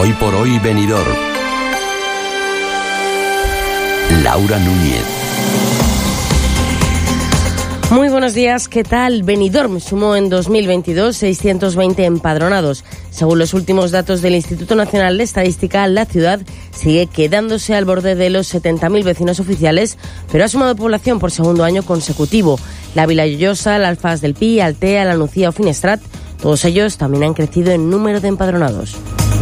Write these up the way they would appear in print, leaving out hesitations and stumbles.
Hoy por hoy Benidorm. Laura Núñez. Muy buenos días, ¿qué tal? Benidorm sumó en 2022 620 empadronados. Según los últimos datos del Instituto Nacional de Estadística, la ciudad sigue quedándose al borde de los 70.000 vecinos oficiales, pero ha sumado población por segundo año consecutivo. La Vila Lloyosa, la Alfaz del Pi, Altea, la Nucía o Finestrat, todos ellos también han crecido en número de empadronados.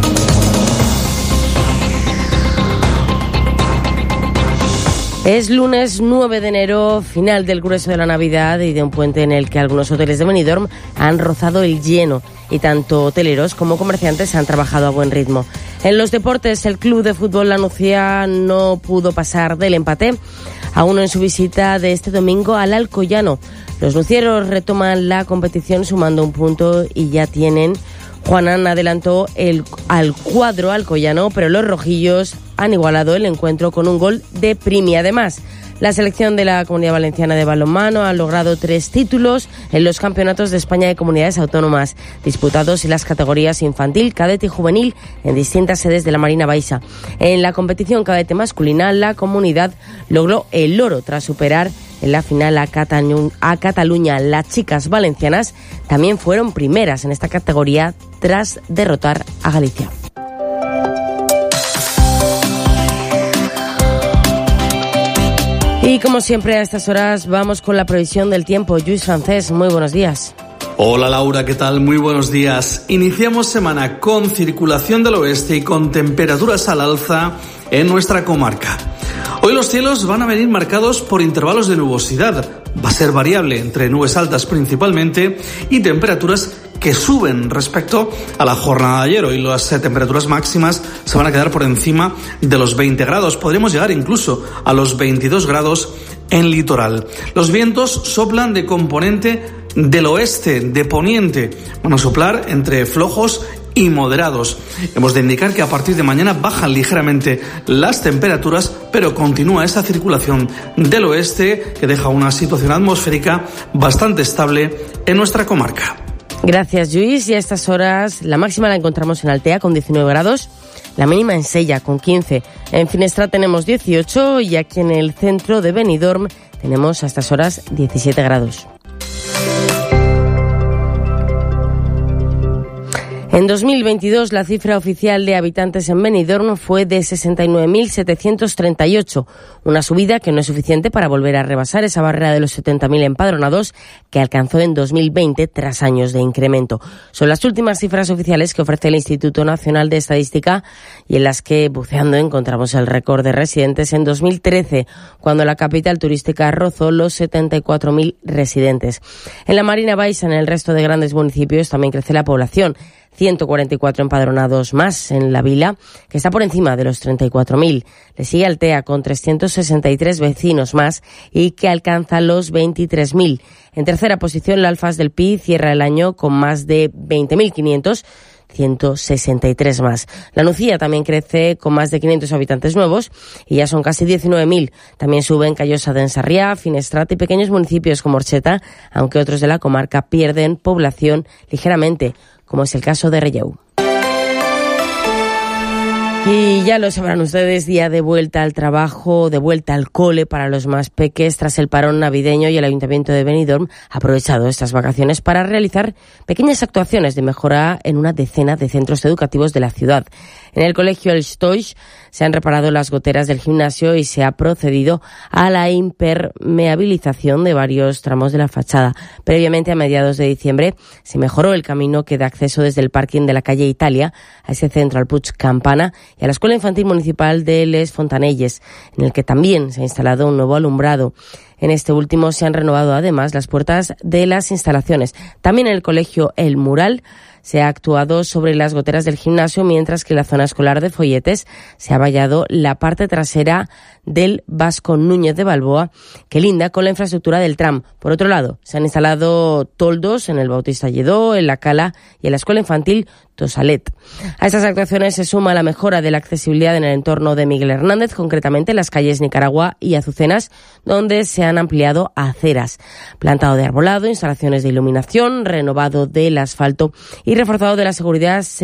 Es lunes 9 de enero, final del grueso de la Navidad y de un puente en el que algunos hoteles de Benidorm han rozado el lleno y tanto hoteleros como comerciantes han trabajado a buen ritmo. En los deportes, el club de fútbol La Nucía no pudo pasar del empate a uno en su visita de este domingo al Alcoyano. Los nucieros retoman la competición sumando un punto y ya tienen... Juanán adelantó al cuadro alcoyano, pero los rojillos han igualado el encuentro con un gol de Primi. Además, la selección de la Comunidad Valenciana de balonmano ha logrado 3 títulos en los campeonatos de España de comunidades autónomas, disputados en las categorías infantil, cadete y juvenil en distintas sedes de la Marina Baixa. En la competición cadete masculina, la comunidad logró el oro tras superar en la final a Cataluña. Las chicas valencianas también fueron primeras en esta categoría tras derrotar a Galicia. Y como siempre a estas horas vamos con la previsión del tiempo. Lluís Francés, muy buenos días. Hola Laura, ¿qué tal? Muy buenos días. Iniciamos semana con circulación del oeste y con temperaturas al alza en nuestra comarca. Hoy los cielos van a venir marcados por intervalos de nubosidad. Va a ser variable entre nubes altas principalmente y temperaturas que suben respecto a la jornada de ayer. Hoy las temperaturas máximas se van a quedar por encima de los 20 grados. Podremos llegar incluso a los 22 grados en litoral. Los vientos soplan de componente del oeste, de poniente. Van a soplar entre flojos y moderados. Hemos de indicar que a partir de mañana bajan ligeramente las temperaturas, pero continúa esa circulación del oeste que deja una situación atmosférica bastante estable en nuestra comarca. Gracias, Lluís. Y a estas horas la máxima la encontramos en Altea con 19 grados, la mínima en Sella con 15. En Finestrat tenemos 18 y aquí en el centro de Benidorm tenemos a estas horas 17 grados. En 2022, la cifra oficial de habitantes en Benidorm fue de 69.738, una subida que no es suficiente para volver a rebasar esa barrera de los 70.000 empadronados que alcanzó en 2020 tras años de incremento. Son las últimas cifras oficiales que ofrece el Instituto Nacional de Estadística y en las que, buceando, encontramos el récord de residentes en 2013, cuando la capital turística rozó los 74.000 residentes. En la Marina Baixa, en el resto de grandes municipios, también crece la población. 144 empadronados más en la vila, que está por encima de los 34.000. Le sigue Altea con 363 vecinos más y que alcanza los 23.000. En tercera posición, la Alfaz del Pi cierra el año con más de 20.500. 163 más. La Nucía también crece con más de 500 habitantes nuevos y ya son casi 19.000. También suben Callosa de Ensarriá, Finestrat y pequeños municipios como Orxeta, aunque otros de la comarca pierden población ligeramente, como es el caso de Relleu. Y ya lo sabrán ustedes, día de vuelta al trabajo, de vuelta al cole para los más peques tras el parón navideño, y el Ayuntamiento de Benidorm ha aprovechado estas vacaciones para realizar pequeñas actuaciones de mejora en una decena de centros educativos de la ciudad. En el colegio El Stoix se han reparado las goteras del gimnasio y se ha procedido a la impermeabilización de varios tramos de la fachada. Previamente, a mediados de diciembre, se mejoró el camino que da acceso desde el parking de la calle Italia a ese centro, al Puig Campana, y a la Escuela Infantil Municipal de Les Fontanelles, en el que también se ha instalado un nuevo alumbrado. En este último se han renovado además las puertas de las instalaciones. También en el colegio El Mural se ha actuado sobre las goteras del gimnasio, mientras que en la zona escolar de Folletes se ha vallado la parte trasera del Vasco Núñez de Balboa, que linda con la infraestructura del tram. Por otro lado, se han instalado toldos en el Bautista Lledó, en la Cala y en la Escuela Infantil Tosalet. A estas actuaciones se suma la mejora de la accesibilidad en el entorno de Miguel Hernández, concretamente en las calles Nicaragua y Azucenas, donde se han ampliado aceras, plantado de arbolado, instalaciones de iluminación, renovado del asfalto y reforzado de la seguridad